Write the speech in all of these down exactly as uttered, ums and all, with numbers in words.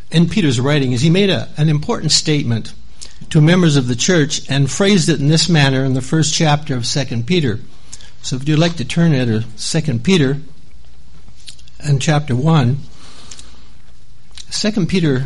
in Peter's writing is he made a, an important statement to members of the church and phrased it in this manner in the first chapter of Second Peter. So if you'd like to turn to Second Peter and chapter one, Second Peter,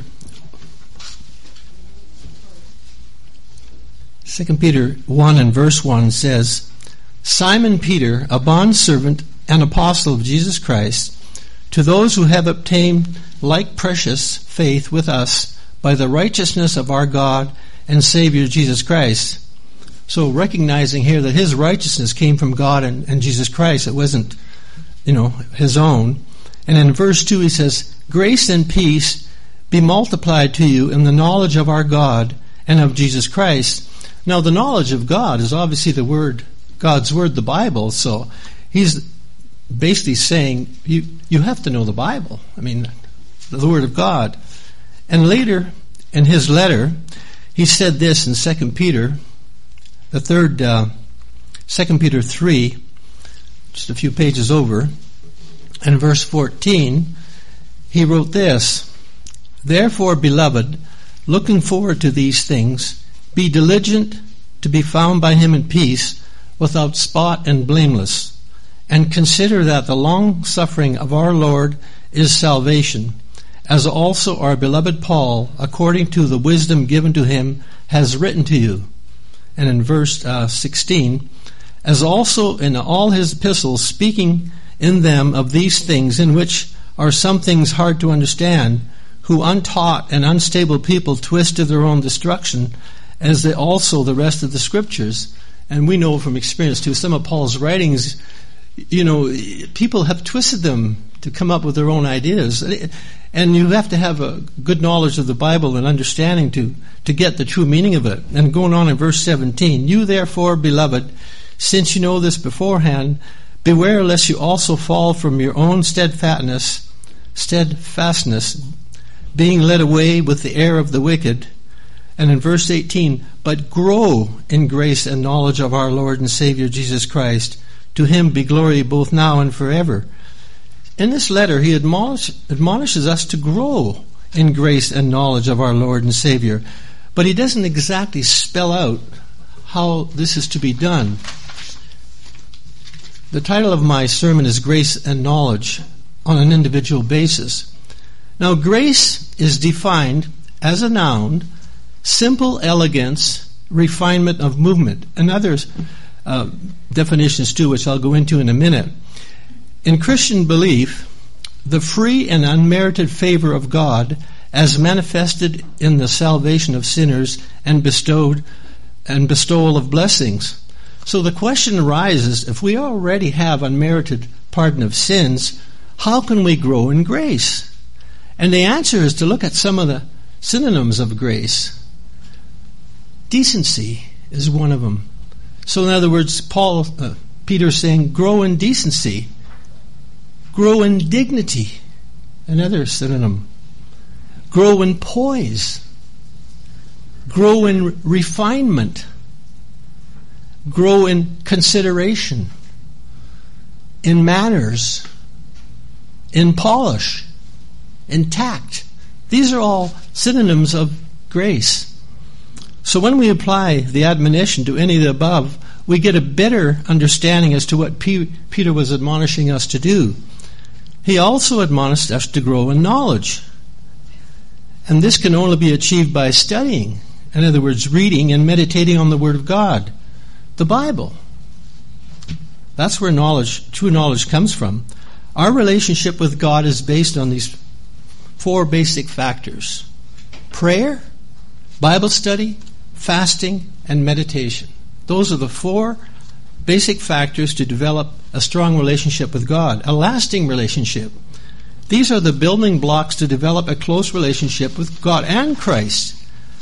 Second Peter one and verse one says, Simon Peter, a bondservant and apostle of Jesus Christ, to those who have obtained like precious faith with us by the righteousness of our God and Savior Jesus Christ. So recognizing here that his righteousness came from God and, and Jesus Christ, it wasn't, you know, his own. And in verse two he says, grace and peace be multiplied to you in the knowledge of our God and of Jesus Christ. Now the knowledge of God is obviously the word, God's word, the Bible. So he's basically saying you, you have to know the Bible. I mean, the word of God. And later in his letter, he said this in Second Peter, the third, uh, Second Peter three, just a few pages over, and verse fourteen, he wrote this, Therefore, beloved, looking forward to these things, be diligent to be found by him in peace, without spot and blameless, and consider that the long suffering of our Lord is salvation, as also our beloved Paul, according to the wisdom given to him, has written to you. And in verse uh, sixteen, as also in all his epistles, speaking in them of these things, in which are some things hard to understand, who untaught and unstable people twist to their own destruction, as they also the rest of the Scriptures. And we know from experience too, some of Paul's writings, you know, people have twisted them to come up with their own ideas. And you have to have a good knowledge of the Bible and understanding to, to get the true meaning of it. And going on in verse seventeen, you therefore, beloved, since you know this beforehand, beware lest you also fall from your own steadfastness, steadfastness, being led away with the error of the wicked. And in verse eighteen, but grow in grace and knowledge of our Lord and Savior Jesus Christ. To him be glory both now and forever. In this letter, he admonish, admonishes us to grow in grace and knowledge of our Lord and Savior. But he doesn't exactly spell out how this is to be done. The title of my sermon is Grace and Knowledge on an Individual Basis. Now, grace is defined as a noun, simple elegance, refinement of movement, and others uh, definitions too, which I'll go into in a minute. In Christian belief, the free and unmerited favor of God as manifested in the salvation of sinners and bestowed and bestowal of blessings. So the question arises, if we already have unmerited pardon of sins, how can we grow in grace? And the answer is to look at some of the synonyms of grace. Decency is one of them. So in other words, Paul, uh, Peter is saying, grow in decency. Grow in dignity, another synonym. Grow in poise. Grow in refinement. Grow in consideration, in manners, in polish, in tact. These are all synonyms of grace. So when we apply the admonition to any of the above, we get a better understanding as to what P- Peter was admonishing us to do. He also admonished us to grow in knowledge. And this can only be achieved by studying. In other words, reading and meditating on the Word of God, the Bible. That's where knowledge, true knowledge comes from. Our relationship with God is based on these four basic factors: prayer, Bible study, fasting, and meditation. Those are the four basic factors to develop a strong relationship with God, a lasting relationship. These are the building blocks to develop a close relationship with God and Christ.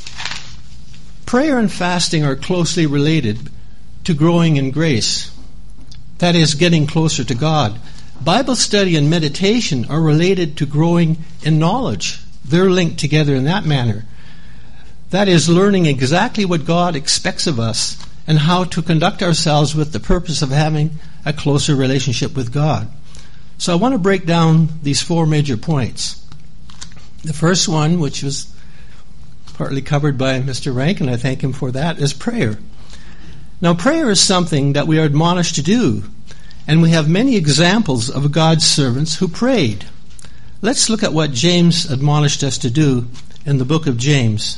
Prayer and fasting are closely related to growing in grace. That is, getting closer to God. Bible study and meditation are related to growing in knowledge. They're linked together in that manner. That is, learning exactly what God expects of us and how to conduct ourselves with the purpose of having a closer relationship with God. So I want to break down these four major points. The first one, which was partly covered by Mister Rankin, I thank him for that, is prayer. Now, prayer is something that we are admonished to do, and we have many examples of God's servants who prayed. Let's look at what James admonished us to do in the book of James.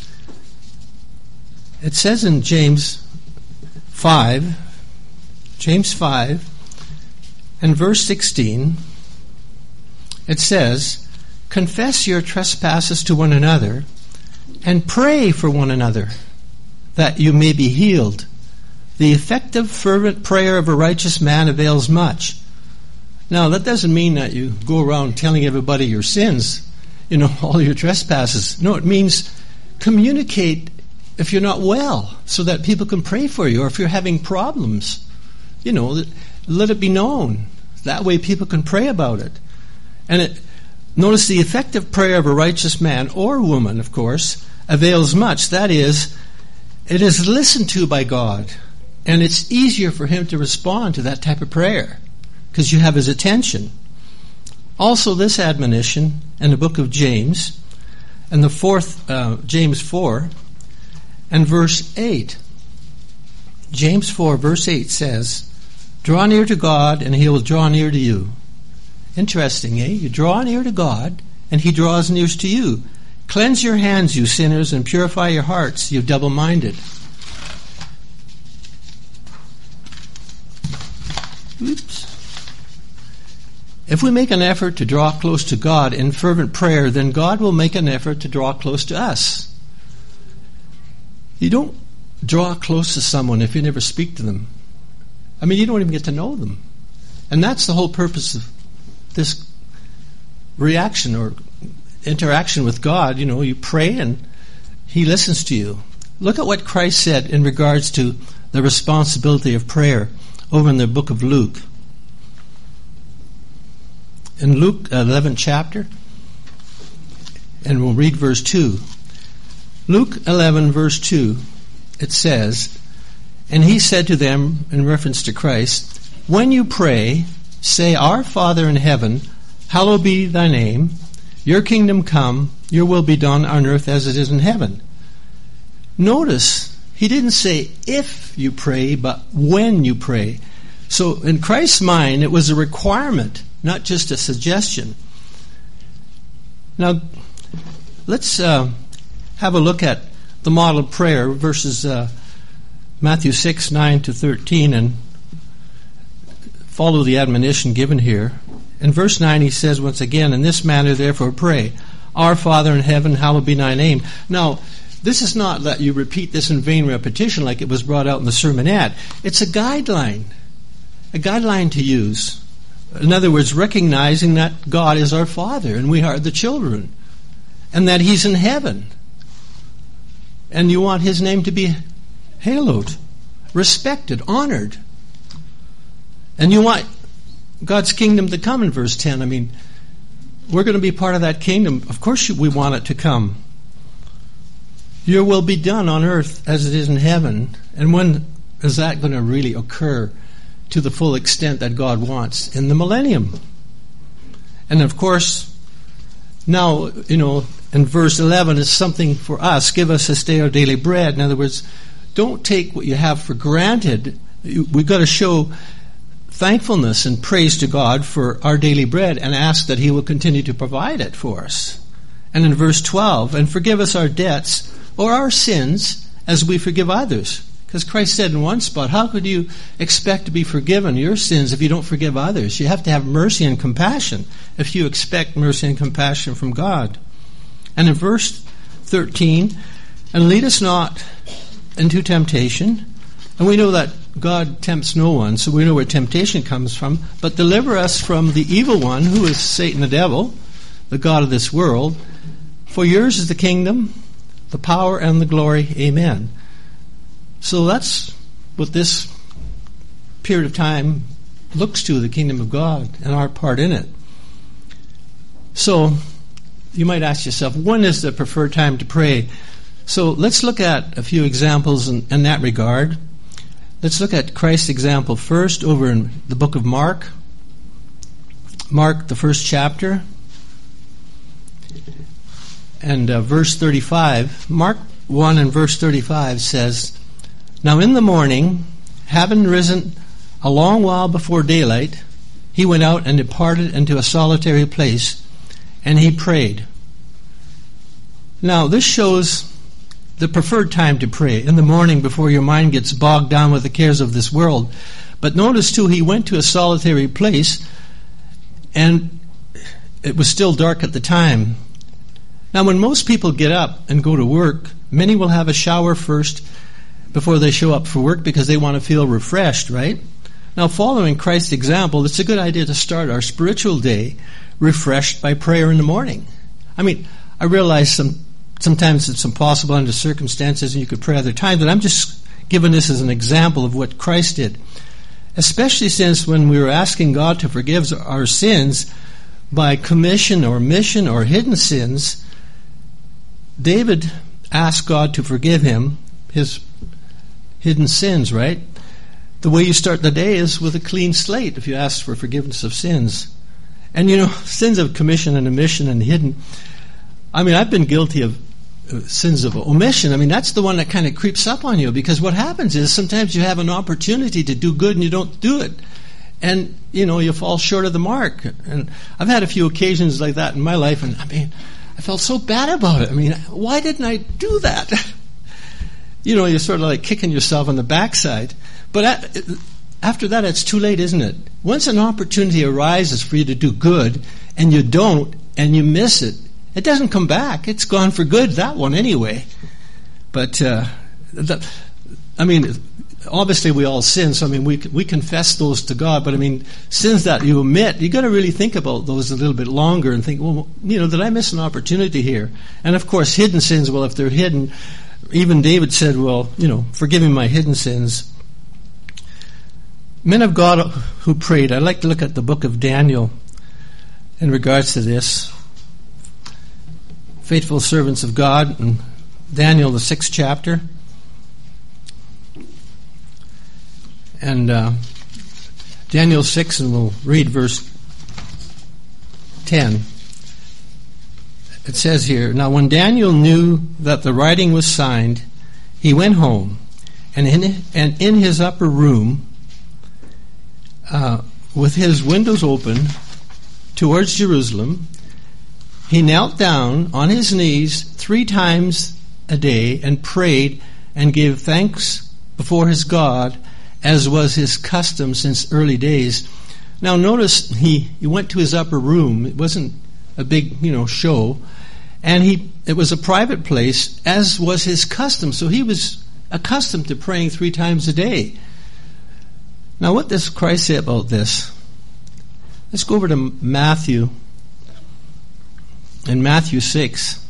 It says in James five, James five, and verse sixteen, it says, "Confess your trespasses to one another, and pray for one another, that you may be healed. The effective, fervent prayer of a righteous man avails much." Now, that doesn't mean that you go around telling everybody your sins, you know, all your trespasses. No, it means communicate if you're not well, so that people can pray for you, or if you're having problems, you know, let it be known. That way people can pray about it. And it, notice the effective prayer of a righteous man, or woman, of course, avails much. That is, it is listened to by God, and it's easier for him to respond to that type of prayer because you have his attention. Also, this admonition in the book of James, and the fourth, uh, James four, and verse eight. James four, verse eight says, "Draw near to God, and he will draw near to you." Interesting, eh? You draw near to God, and he draws near to you. "Cleanse your hands, you sinners, and purify your hearts, you double-minded." Oops. If we make an effort to draw close to God in fervent prayer, then God will make an effort to draw close to us. You don't draw close to someone if you never speak to them. I mean, you don't even get to know them. And that's the whole purpose of this reaction or interaction with God. You know, you pray and he listens to you. Look at what Christ said in regards to the responsibility of prayer over in the book of Luke. In Luke eleventh chapter, and we'll read verse two. Luke eleven, verse two, it says, "And he said to them," in reference to Christ, "When you pray, say, Our Father in heaven, hallowed be thy name. Your kingdom come, your will be done on earth as it is in heaven." Notice, he didn't say if you pray, but when you pray. So in Christ's mind, it was a requirement, not just a suggestion. Now, let's uh, have a look at the model prayer, verses uh, Matthew six, nine to thirteen, and follow the admonition given here. In verse nine, he says once again, "In this manner therefore pray, Our Father in heaven, hallowed be thy name." Now, this is not that you repeat this in vain repetition like it was brought out in the sermonette. It's a guideline, a guideline to use. In other words, recognizing that God is our Father and we are the children, and that he's in heaven. And you want his name to be hallowed, respected, honored. And you want God's kingdom to come in verse ten. I mean, we're going to be part of that kingdom. Of course we want it to come. Your will be done on earth as it is in heaven. And when is that going to really occur to the full extent that God wants? In the millennium. And of course, now, you know, in verse eleven is something for us. "Give us this day our daily bread." In other words, don't take what you have for granted. We've got to show thankfulness and praise to God for our daily bread and ask that he will continue to provide it for us. And in verse twelve, "And forgive us our debts or our sins as we forgive others." Because Christ said in one spot, how could you expect to be forgiven your sins if you don't forgive others? You have to have mercy and compassion if you expect mercy and compassion from God. And in verse thirteen, "And lead us not into temptation." And we know that God tempts no one, so we know where temptation comes from. "But deliver us from the evil one," who is Satan the devil, the god of this world. "For yours is the kingdom, the power, and the glory. Amen." So that's what this period of time looks to, the kingdom of God and our part in it. So you might ask yourself, when is the preferred time to pray? So let's look at a few examples in, in that regard. Let's look at Christ's example first over in the book of Mark. Mark, the first chapter. And uh, verse thirty-five, Mark one and verse thirty-five says, "Now in the morning, having risen a long while before daylight, he went out and departed into a solitary place, and he prayed." Now this shows the preferred time to pray, in the morning before your mind gets bogged down with the cares of this world. But notice too, he went to a solitary place, and it was still dark at the time. Now when most people get up and go to work, many will have a shower first before they show up for work because they want to feel refreshed, right? Now following Christ's example, it's a good idea to start our spiritual day refreshed by prayer in the morning. I mean, I realize some sometimes it's impossible under circumstances and you could pray other times, but I'm just giving this as an example of what Christ did. Especially since when we were asking God to forgive our sins by commission or mission or hidden sins, David asked God to forgive him his hidden sins, right? The way you start the day is with a clean slate if you ask for forgiveness of sins. And you know, sins of commission and omission and hidden, I mean, I've been guilty of uh, sins of omission. I mean, that's the one that kind of creeps up on you, because what happens is sometimes you have an opportunity to do good and you don't do it. And, you know, you fall short of the mark. And I've had a few occasions like that in my life, and I mean, I felt so bad about it. I mean, why didn't I do that? You know, you're sort of like kicking yourself on the backside. But at, after that, it's too late, isn't it? Once an opportunity arises for you to do good, and you don't, and you miss it, it doesn't come back. It's gone for good, that one anyway. But, uh, the, I mean, obviously we all sin, so I mean, we we confess those to God, but I mean, sins that you omit, you got to really think about those a little bit longer and think, well, you know, did I miss an opportunity here? And of course, hidden sins, well, if they're hidden, even David said, well, you know, forgive me my hidden sins. Men of God who prayed, I'd like to look at the book of Daniel in regards to this. Faithful servants of God, in Daniel, the sixth chapter. And uh, Daniel six, and we'll read verse ten. It says here, "Now when Daniel knew that the writing was signed, he went home, and in, and in his upper room, uh, with his windows open towards Jerusalem, he knelt down on his knees three times a day and prayed and gave thanks before his God, as was his custom since early days." Now notice he, he went to his upper room. It wasn't a big, you know, show. And he it was a private place, as was his custom. So he was accustomed to praying three times a day. Now what does Christ say about this? Let's go over to Matthew. In Matthew six.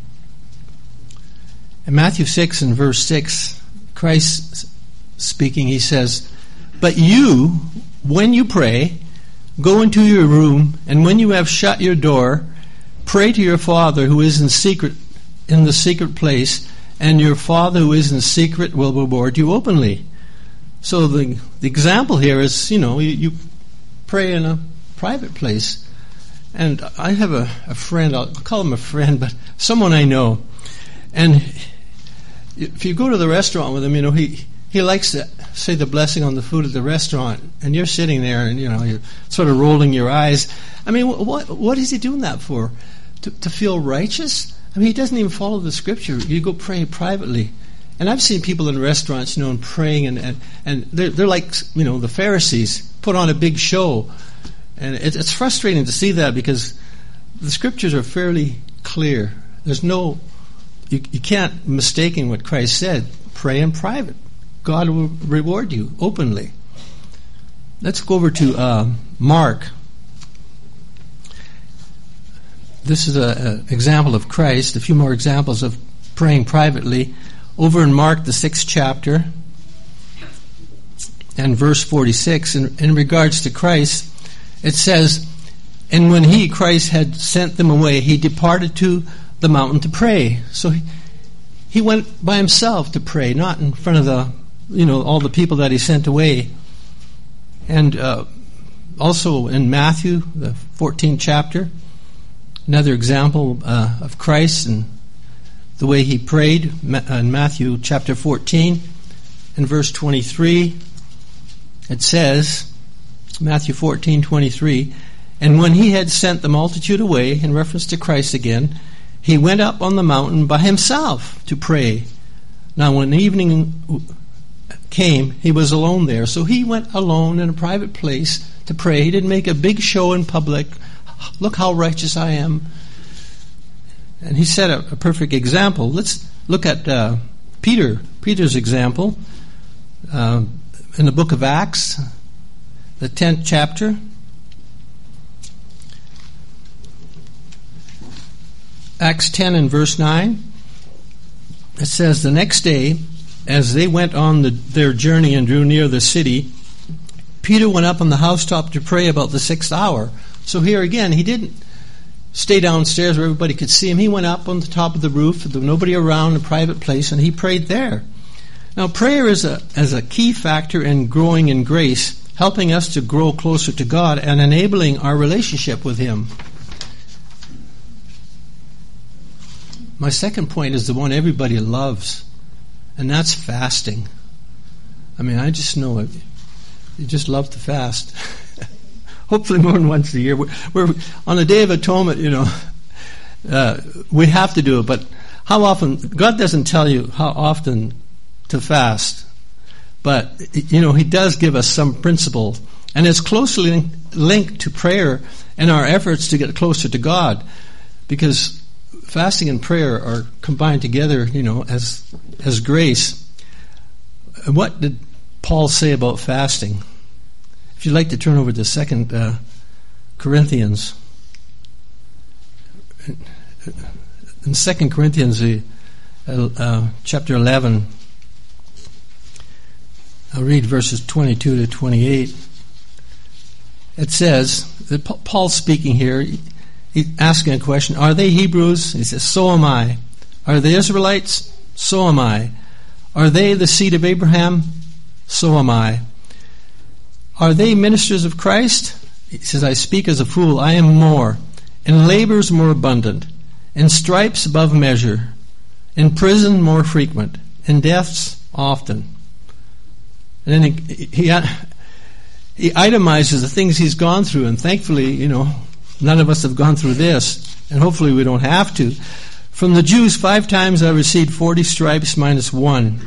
In Matthew six and verse six, Christ speaking, he says, "But you, when you pray, go into your room, and when you have shut your door, pray to your Father who is in secret, in the secret place, and your Father who is in secret will reward you openly." So the, the example here is, you know, you, you pray in a private place. And I have a, a friend, I'll call him a friend, but someone I know. And if you go to the restaurant with him, you know, he, he likes to say the blessing on the food at the restaurant, and you're sitting there and, you know, you're sort of rolling your eyes. I mean, what what is he doing that for? To, to feel righteous? I mean, he doesn't even follow the scripture. You go pray privately. And I've seen people in restaurants, you know, and praying, and, and, and they're, they're like, you know, the Pharisees, put on a big show. And it, it's frustrating to see that, because the scriptures are fairly clear. There's no, you, you can't mistaking what Christ said. Pray in private. God will reward you openly. Let's go over to uh, Mark. This is an example of Christ. A few more examples of praying privately. Over in Mark, the sixth chapter, and verse forty-six, in, in regards to Christ, it says, "And when he, Christ, had sent them away, he departed to the mountain to pray." So he, he went by himself to pray, not in front of the, you know, all the people that he sent away. And uh, also in Matthew, the fourteenth chapter, Another example uh, of Christ and the way he prayed in Matthew chapter fourteen, in verse twenty-three, it says, Matthew fourteen twenty-three, and when he had sent the multitude away, in reference to Christ again, he went up on the mountain by himself to pray. Now when evening came, he was alone there. So he went alone in a private place to pray. He didn't make a big show in public. Look how righteous I am. And he set a, a perfect example. Let's look at uh, Peter, Peter's example uh, in the book of Acts, the tenth chapter. Acts ten and verse nine. It says, the next day, as they went on the, their journey and drew near the city, Peter went up on the housetop to pray about the sixth hour. So here again, he didn't stay downstairs where everybody could see him. He went up on the top of the roof, there was nobody around, a private place, and he prayed there. Now, prayer is a, is a key factor in growing in grace, helping us to grow closer to God and enabling our relationship with Him. My second point is the one everybody loves, and that's fasting. I mean, I just know it. You just love to fast. Hopefully more than once a year. We're, we're on the Day of Atonement, you know, uh, we have to do it, but how often, God doesn't tell you how often to fast, but, you know, He does give us some principle, and it's closely linked to prayer and our efforts to get closer to God, because fasting and prayer are combined together, you know, as as grace. What did Paul say about fasting? If you'd like to turn over to Second uh, Corinthians, in Second Corinthians, uh, uh, chapter eleven, I'll read verses twenty-two to twenty-eight. It says that Paul's speaking here. He's asking a question. Are they Hebrews? He says, so am I. Are they Israelites? So am I. Are they the seed of Abraham? So am I. Are they ministers of Christ? He says, I speak as a fool. I am more. In labors more abundant. In stripes above measure. In prison more frequent. In deaths often. And then he, he, he itemizes the things he's gone through, and thankfully, you know, none of us have gone through this, and hopefully we don't have to. From the Jews, five times I received forty stripes minus one.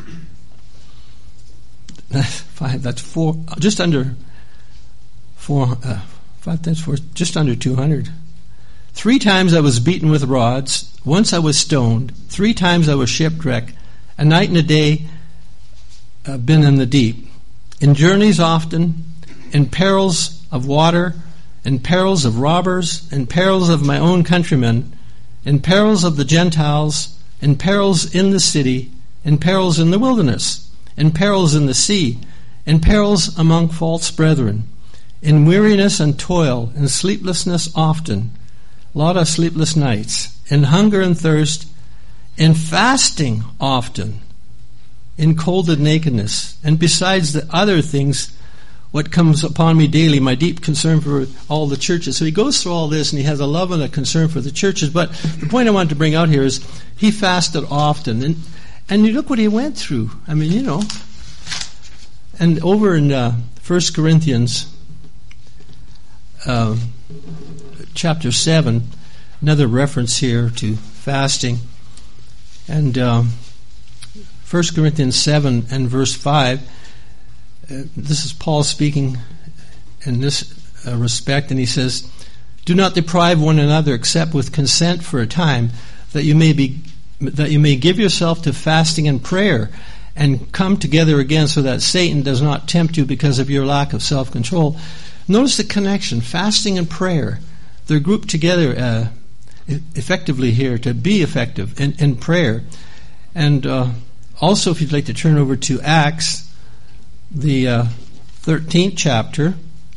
Five, that's four, just under four, uh, five times four, just under two hundred. Three times I was beaten with rods. Once I was stoned. Three times I was shipwrecked. A night and a day uh, been in the deep. In journeys often, in perils of water, in perils of robbers, in perils of my own countrymen, in perils of the Gentiles, in perils in the city, in perils in the wilderness, in perils in the sea, in perils among false brethren, in weariness and toil, in sleeplessness often, a lot of sleepless nights, in hunger and thirst, in fasting often, in cold and nakedness, and besides the other things, what comes upon me daily, my deep concern for all the churches. So he goes through all this, and he has a love and a concern for the churches. But the point I wanted to bring out here is he fasted often. And and you look what he went through. I mean, you know. And over in uh, First Corinthians uh, chapter seven, another reference here to fasting. And um, First Corinthians seven and verse five, Uh, this is Paul speaking in this uh, respect, and he says, do not deprive one another except with consent for a time, that you may be that you may give yourself to fasting and prayer, and come together again, so that Satan does not tempt you because of your lack of self-control. Notice the connection, fasting and prayer. They're grouped together uh, effectively here, to be effective in, in prayer. And uh, also, if you'd like to turn over to Acts, the uh, thirteenth chapter,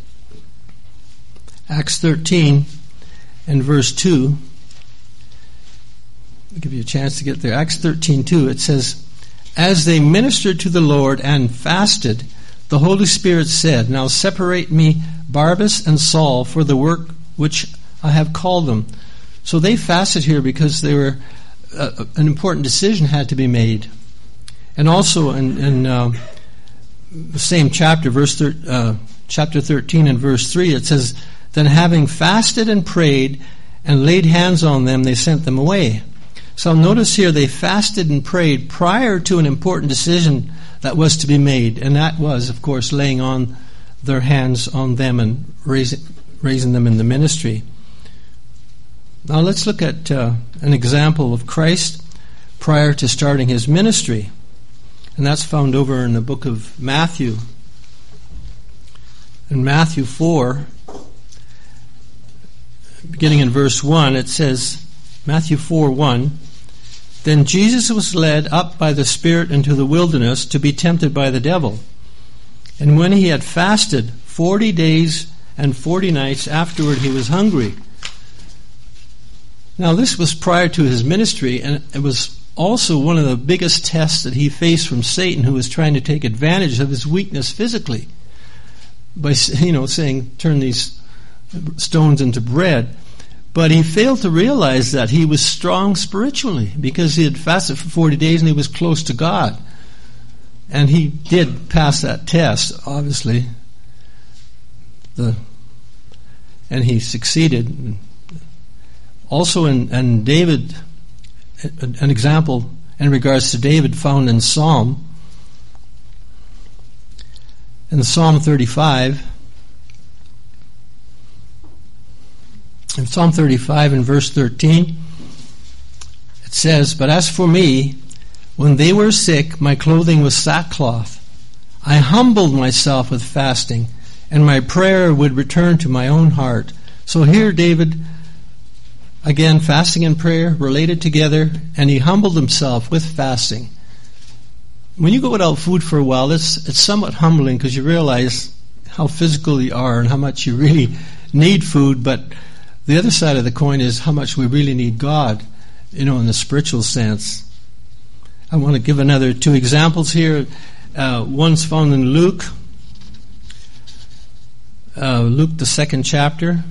Acts thirteen and verse two. I'll give you a chance to get there. Acts thirteen two, it says, as they ministered to the Lord and fasted, the Holy Spirit said, now separate me Barnabas and Saul for the work which I have called them. So they fasted here because they were uh, an important decision had to be made. And also in, in uh, the same chapter, verse thir- uh, chapter thirteen and verse three, it says, "Then having fasted and prayed and laid hands on them, they sent them away." So notice here they fasted and prayed prior to an important decision that was to be made, and that was, of course, laying on their hands on them and raising, raising them in the ministry. Now let's look at uh, an example of Christ prior to starting his ministry, and that's found over in the book of Matthew. In Matthew four, beginning in verse one, it says, Matthew four one, "Then Jesus was led up by the Spirit into the wilderness to be tempted by the devil. And when he had fasted forty days and forty nights, afterward he was hungry." Now this was prior to his ministry, and it was also one of the biggest tests that he faced from Satan, who was trying to take advantage of his weakness physically by, you know, saying, "Turn these stones into bread." But he failed to realize that he was strong spiritually because he had fasted for forty days and he was close to God. And he did pass that test, obviously. The, and he succeeded. Also in, in David, an example in regards to David found in Psalm, in Psalm thirty-five, in Psalm thirty-five in verse thirteen, it says, "But as for me, when they were sick, my clothing was sackcloth. I humbled myself with fasting, and my prayer would return to my own heart." So here David, again, fasting and prayer related together, and he humbled himself with fasting. When you go without food for a while, it's, it's somewhat humbling because you realize how physical you are and how much you really need food, but the other side of the coin is how much we really need God, you know, in the spiritual sense. I want to give another two examples here. Uh, one's found in Luke, uh, Luke the second chapter.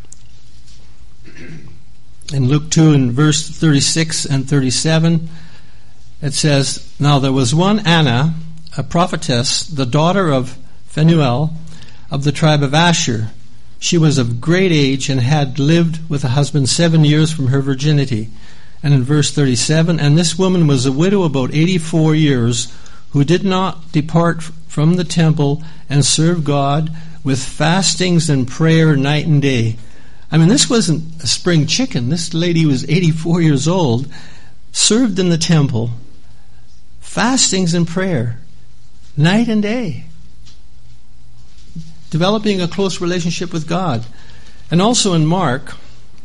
In Luke two, in verse thirty-six and thirty-seven, it says, "Now there was one Anna, a prophetess, the daughter of Phanuel, of the tribe of Asher. She was of great age and had lived with a husband seven years from her virginity." And in verse thirty-seven, "And this woman was a widow about eighty-four years, who did not depart from the temple and serve God with fastings and prayer night and day." I mean, this wasn't a spring chicken. This lady was eighty-four years old, served in the temple, fastings and prayer night and day, developing a close relationship with God. And also in Mark,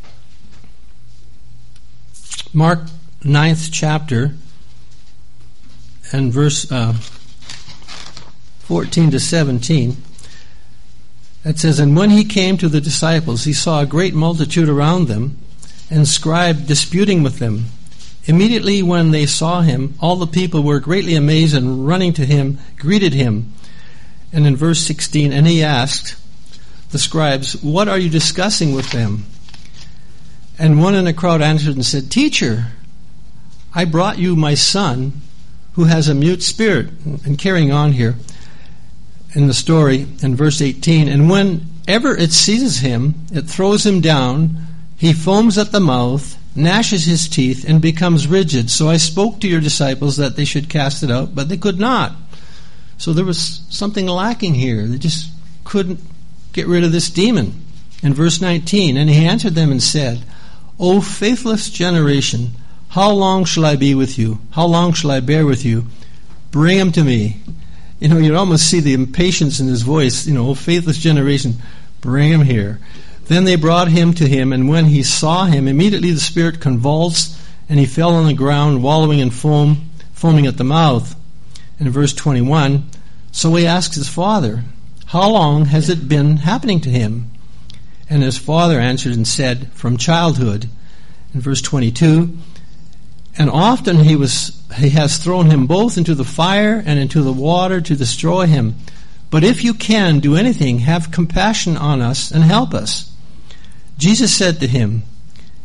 Mark ninth chapter, and verse uh, fourteen to seventeen, it says, "And when he came to the disciples, he saw a great multitude around them, and scribes disputing with them. Immediately when they saw him, all the people were greatly amazed, and running to him, greeted him." And in verse sixteen, "And he asked the scribes, 'What are you discussing with them?' And one in the crowd answered and said, 'Teacher, I brought you my son, who has a mute spirit.'" And carrying on here in the story, in verse eighteen, "And whenever it seizes him, it throws him down. He foams at the mouth, gnashes his teeth, and becomes rigid. So I spoke to your disciples that they should cast it out, but they could not." So there was something lacking here. They just couldn't get rid of this demon. In verse nineteen, "And he answered them and said, 'O faithless generation, how long shall I be with you? How long shall I bear with you? Bring him to me.'" You know, you'd almost see the impatience in his voice. You know, "O faithless generation, bring him here." Then they brought him to him, and when he saw him, immediately the spirit convulsed, and he fell on the ground, wallowing in foam, foaming at the mouth. In verse twenty-one, "So he asked his father, 'How long has it been happening to him?' And his father answered and said, 'From childhood.' In verse twenty-two, "And often he was he has thrown him both into the fire and into the water to destroy him. But if you can do anything, have compassion on us and help us." Jesus said to him,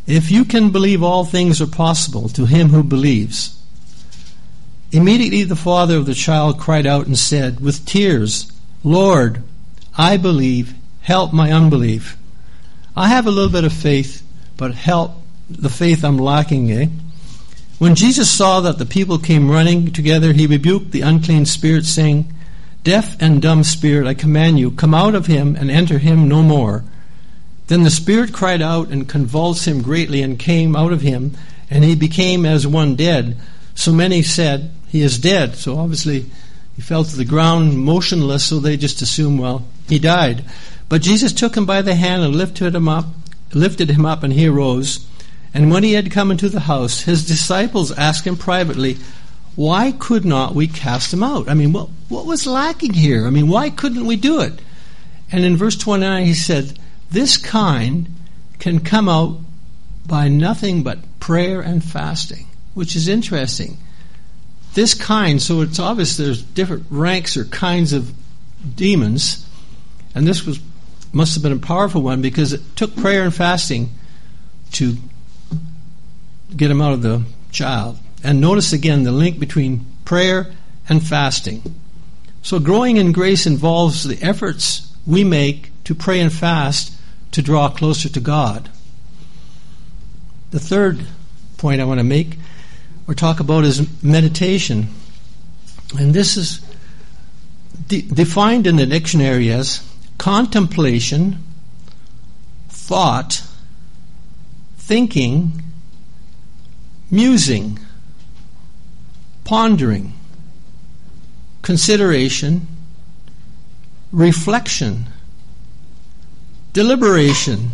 If you can believe, all things are possible to him who believes." Immediately the father of the child cried out and said with tears, "Lord, I believe, help my unbelief." I have a little bit of faith, but help the faith I'm lacking, eh? When Jesus saw that the people came running together, he rebuked the unclean spirit, saying, "Deaf and dumb spirit, I command you, come out of him and enter him no more." Then the spirit cried out and convulsed him greatly and came out of him, and he became as one dead. So many said, "He is dead." So obviously he fell to the ground motionless, so they just assumed, well, he died. But Jesus took him by the hand and lifted him up, lifted him up, and he arose. And when he had come into the house, his disciples asked him privately, "Why could not we cast him out?" I mean, what, what was lacking here? I mean, why couldn't we do it? And in verse twenty-nine he said, "This kind can come out by nothing but prayer and fasting," which is interesting. This kind, so it's obvious there's different ranks or kinds of demons, and this was must have been a powerful one because it took prayer and fasting to get him out of the child. And notice again the link between prayer and fasting. So growing in grace involves the efforts we make to pray and fast to draw closer to God. The third point I want to make or talk about is meditation. And this is de- defined in the dictionary as contemplation, thought, thinking, musing, pondering, consideration, reflection, deliberation,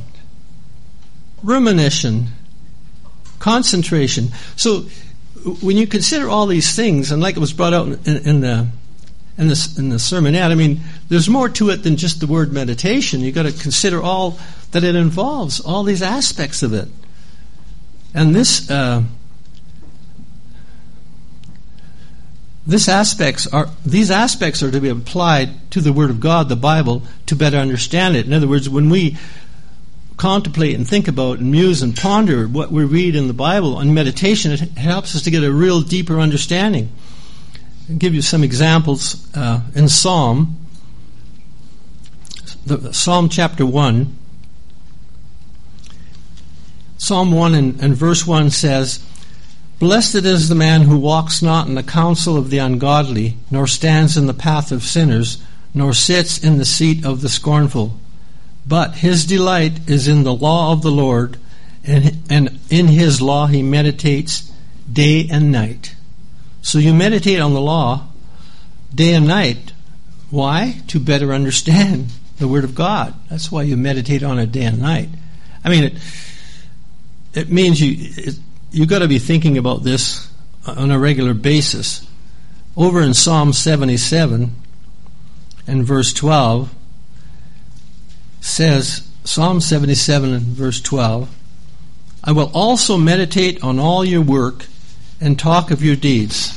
rumination, concentration. So when you consider all these things, and like it was brought out in, in the in the in the sermonette, I mean, there's more to it than just the word meditation. You've got to consider all that it involves, all these aspects of it. And this uh, this aspects are these aspects are to be applied to the Word of God, the Bible, to better understand it. In other words, when we contemplate and think about and muse and ponder what we read in the Bible and meditation, it helps us to get a real deeper understanding. I'll give you some examples uh, in Psalm, the, Psalm chapter one. Psalm one and, and verse one says, "Blessed is the man who walks not in the counsel of the ungodly, nor stands in the path of sinners, nor sits in the seat of the scornful. But his delight is in the law of the Lord, and, and in his law he meditates day and night." So you meditate on the law day and night. Why? To better understand the Word of God. That's why you meditate on it day and night. I mean, it, it means you it, you've got to be thinking about this on a regular basis. Over in Psalm seventy-seven and verse twelve says, Psalm seventy-seven and verse twelve, "I will also meditate on all your work and talk of your deeds."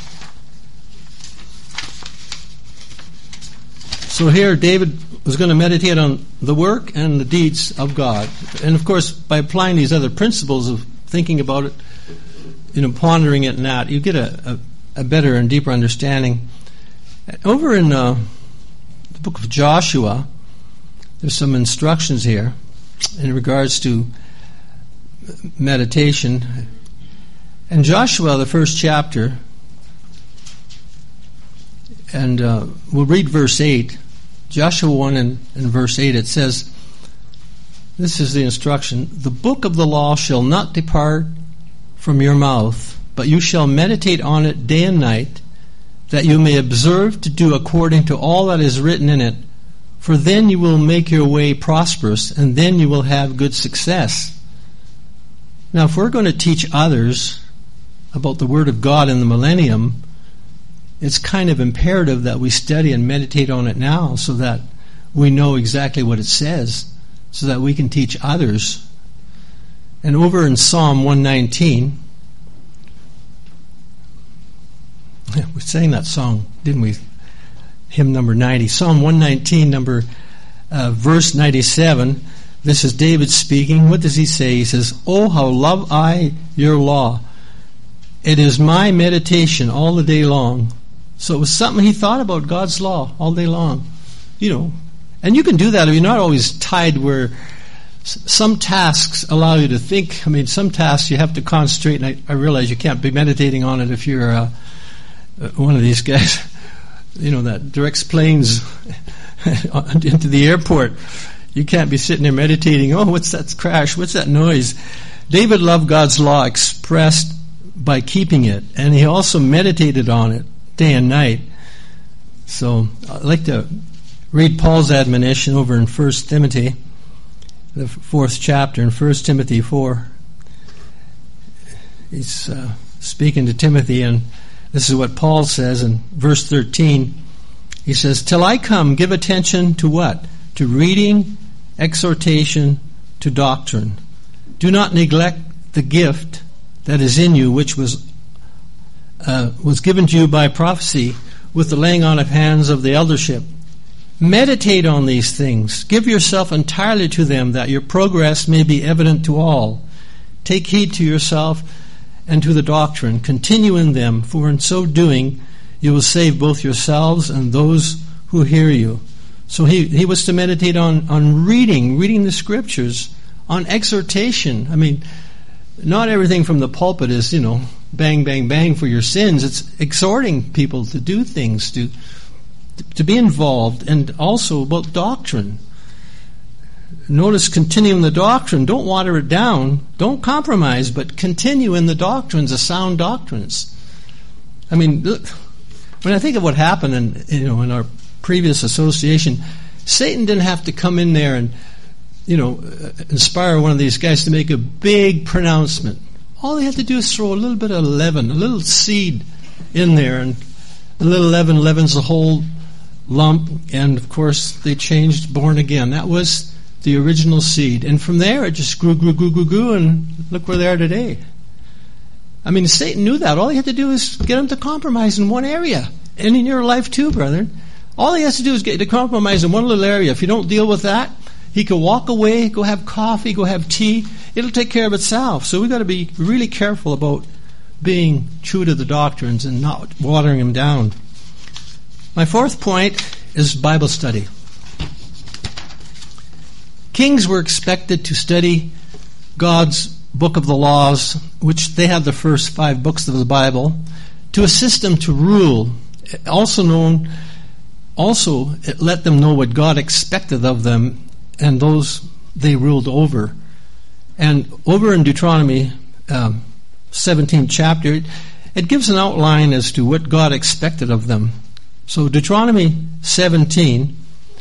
So here David was going to meditate on the work and the deeds of God. And of course, by applying these other principles of thinking about it, you know, pondering it and that, you get a, a, a better and deeper understanding. Over in uh, the book of Joshua, there's some instructions here in regards to meditation. In Joshua, the first chapter, and uh, we'll read verse eight. Joshua one and, and verse eight, it says, this is the instruction: "The book of the law shall not depart from your mouth, but you shall meditate on it day and night, that you may observe to do according to all that is written in it. For then you will make your way prosperous, and then you will have good success." Now, if we're going to teach others about the Word of God in the millennium, it's kind of imperative that we study and meditate on it now so that we know exactly what it says, so that we can teach others. And over in Psalm one nineteen, we sang that song, didn't we? Hymn number ninety. Psalm one nineteen, number uh, verse ninety-seven, This is David speaking. What does he say? He says, "Oh, how love I your law. It is my meditation all the day long." So it was something he thought about, God's law, all day long. You know, and you can do that if you're not always tied where some tasks allow you to think. I mean, some tasks you have to concentrate, and I, I realize you can't be meditating on it if you're uh, one of these guys, you know, that directs planes into the airport. You can't be sitting there meditating, oh, what's that crash? What's that noise? David loved God's law expressed by keeping it, and he also meditated on it day and night. So I'd like to read Paul's admonition over in First Timothy, the fourth chapter, in First Timothy four. He's uh, speaking to Timothy, and this is what Paul says in verse thirteen. He says, "Till I come, give attention to what? To reading, exhortation, to doctrine. Do not neglect the gift that is in you, which was uh, was given to you by prophecy with the laying on of hands of the eldership. Meditate on these things. Give yourself entirely to them, that your progress may be evident to all. Take heed to yourself and to the doctrine. Continue in them, for in so doing you will save both yourselves and those who hear you." So he, he was to meditate on, on reading, reading the scriptures, on exhortation. I mean, not everything from the pulpit is, you know, bang, bang, bang for your sins. It's exhorting people to do things, to to be involved, and also about doctrine. Notice, continue in the doctrine. Don't water it down. Don't compromise, but continue in the doctrines, the sound doctrines. I mean, look, when I think of what happened in, you know, in our previous association, Satan didn't have to come in there and, you know, inspire one of these guys to make a big pronouncement. All he had to do is throw a little bit of leaven, a little seed in there, and a little leaven leavens the whole lump, and of course they changed, born again. That was the original seed. And from there it just grew, grew, grew, grew, grew, and look where they are today. I mean, Satan knew that. All he had to do is get him to compromise in one area. And in your life too, brethren. All he has to do is get to compromise in one little area. If you don't deal with that, he can walk away, go have coffee, go have tea. It'll take care of itself. So we've got to be really careful about being true to the doctrines and not watering them down. My fourth point is Bible study. Kings were expected to study God's book of the laws, which they had the first five books of the Bible, to assist them to rule. Also known, also it let them know what God expected of them and those they ruled over. And over in Deuteronomy um, seventeenth chapter, it gives an outline as to what God expected of them. So Deuteronomy seventeen,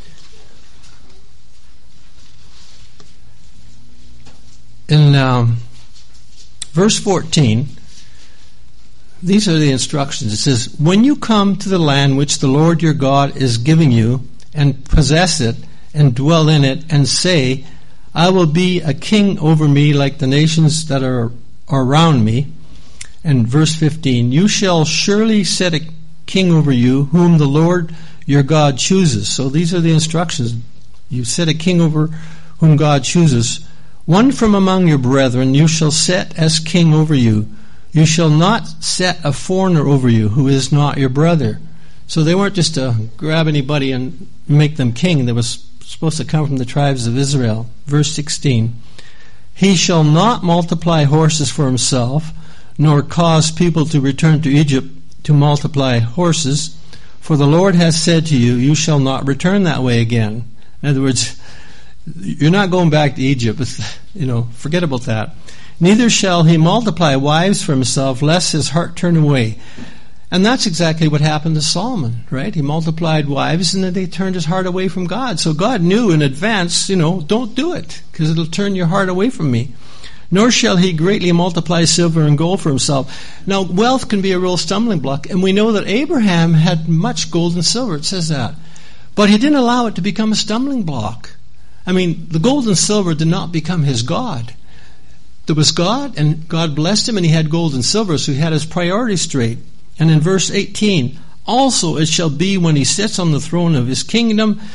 in um, verse fourteen, these are the instructions. It says, "When you come to the land which the Lord your God is giving you, and possess it, and dwell in it, and say, I will be a king over me like the nations that are, are around me." And verse fifteen, "You shall surely set a king over you, whom the Lord your God chooses." So these are the instructions. You set a king over whom God chooses. "One from among your brethren you shall set as king over you. You shall not set a foreigner over you who is not your brother." So they weren't just to grab anybody and make them king. They was supposed to come from the tribes of Israel. Verse sixteen, "He shall not multiply horses for himself, nor cause people to return to Egypt to multiply horses, for the Lord has said to you, you shall not return that way again." In other words, you're not going back to Egypt. You know, forget about that. "Neither shall he multiply wives for himself, lest his heart turn away." And that's exactly what happened to Solomon, right? He multiplied wives, and then they turned his heart away from God. So God knew in advance, you know, don't do it, because it'll turn your heart away from me. "Nor shall he greatly multiply silver and gold for himself." Now, wealth can be a real stumbling block, and we know that Abraham had much gold and silver. It says that. But he didn't allow it to become a stumbling block. I mean, the gold and silver did not become his God. There was God, and God blessed him, and he had gold and silver, so he had his priorities straight. And in verse eighteen, "Also it shall be when he sits on the throne of his kingdom,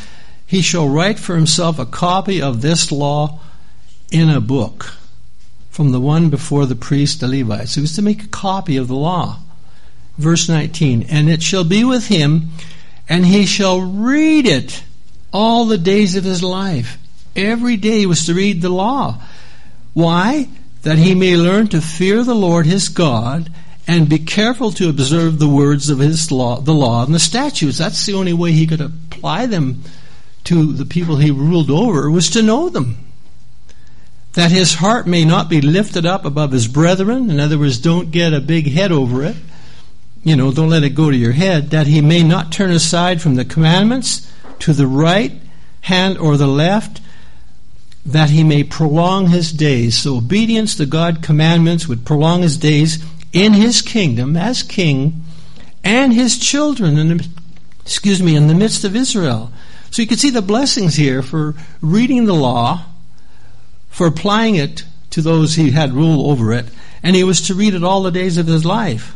he shall write for himself a copy of this law in a book from the one before the priest, the Levites. He was to make a copy of the law. Verse nineteen, and it shall be with him, and he shall read it all the days of his life. Every day he was to read the law. Why? That he may learn to fear the Lord his God and be careful to observe the words of his law, the law and the statutes. That's the only way he could apply them to the people he ruled over, was to know them. That his heart may not be lifted up above his brethren. In other words, don't get a big head over it. You know, don't let it go to your head. That he may not turn aside from the commandments to the right hand or the left, that he may prolong his days. So obedience to God's commandments would prolong his days in his kingdom as king, and his children in the, excuse me, in the midst of Israel. So you can see the blessings here for reading the law, for applying it to those he had rule over it, and he was to read it all the days of his life.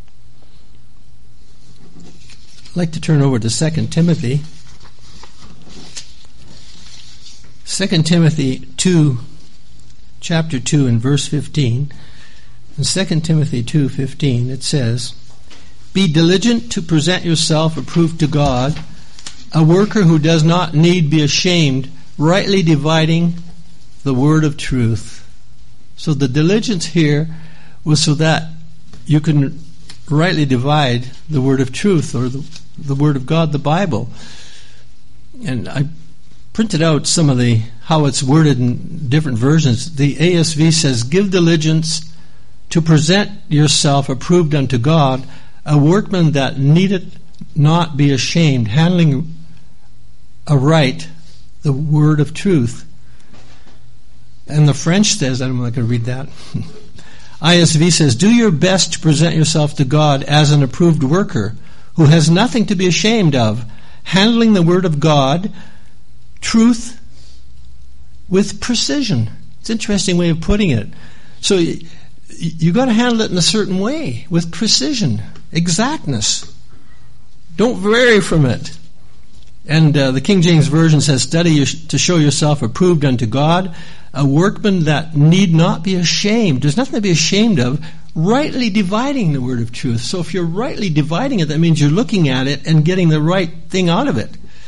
I'd like to turn over to Second Timothy. Second Timothy two, chapter two and verse fifteen. In Second Timothy two fifteen it says, be diligent to present yourself approved to God, a worker who does not need be ashamed, rightly dividing the word of truth. So the diligence here was so that you can rightly divide the word of truth, or the, the word of God, the Bible. And I printed out some of the how it's worded in different versions. The A S V says, give diligence to present yourself approved unto God, a workman that needeth not be ashamed, handling aright the word of truth. And the French says, I'm not going to read that. I S V says, do your best to present yourself to God as an approved worker who has nothing to be ashamed of, handling the word of God, truth, with precision. It's an interesting way of putting it. So you, you got to handle it in a certain way, with precision, exactness. Don't vary from it. And uh, the King James Version says, study your, to show yourself approved unto God, a workman that need not be ashamed. There's nothing to be ashamed of, rightly dividing the word of truth. So if you're rightly dividing it, that means you're looking at it and getting the right thing out of it.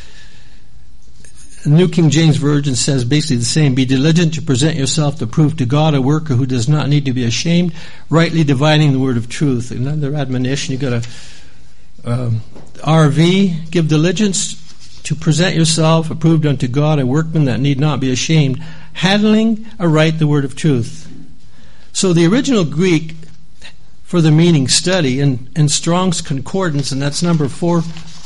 The New King James Version says basically the same. Be diligent to present yourself approved to God, a worker who does not need to be ashamed, rightly dividing the word of truth. Another admonition, you've got a um, R V, give diligence to present yourself approved unto God, a workman that need not be ashamed, handling aright the word of truth. So the original Greek for the meaning study in, in Strong's Concordance, and that's number four,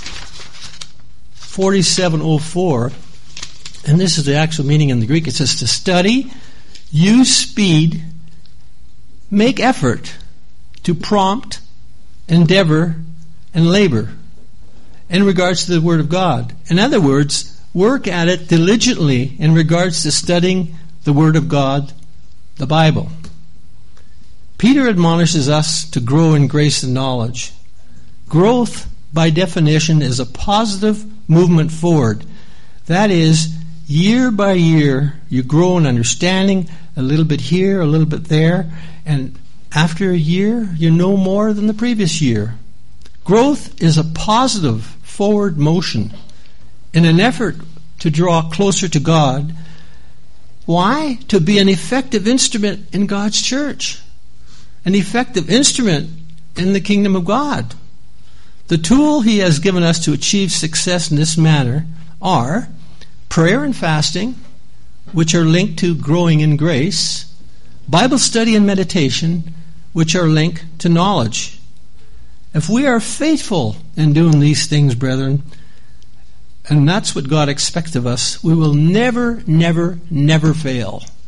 forty-seven oh four, and this is the actual meaning in the Greek. It says to study, use speed, make effort, to prompt, endeavor, and labor in regards to the Word of God. In other words, work at it diligently in regards to studying the Word of God, the Bible. Peter admonishes us to grow in grace and knowledge. Growth, by definition, is a positive movement forward. That is, year by year, you grow in understanding, a little bit here, a little bit there, and after a year, you know more than the previous year. Growth is a positive forward motion in an effort to draw closer to God. Why? To be an effective instrument in God's church. An effective instrument in the kingdom of God. The tool He has given us to achieve success in this manner are prayer and fasting, which are linked to growing in grace, Bible study and meditation, which are linked to knowledge. If we are faithful in doing these things, brethren, and that's what God expects of us, we will never, never, never fail.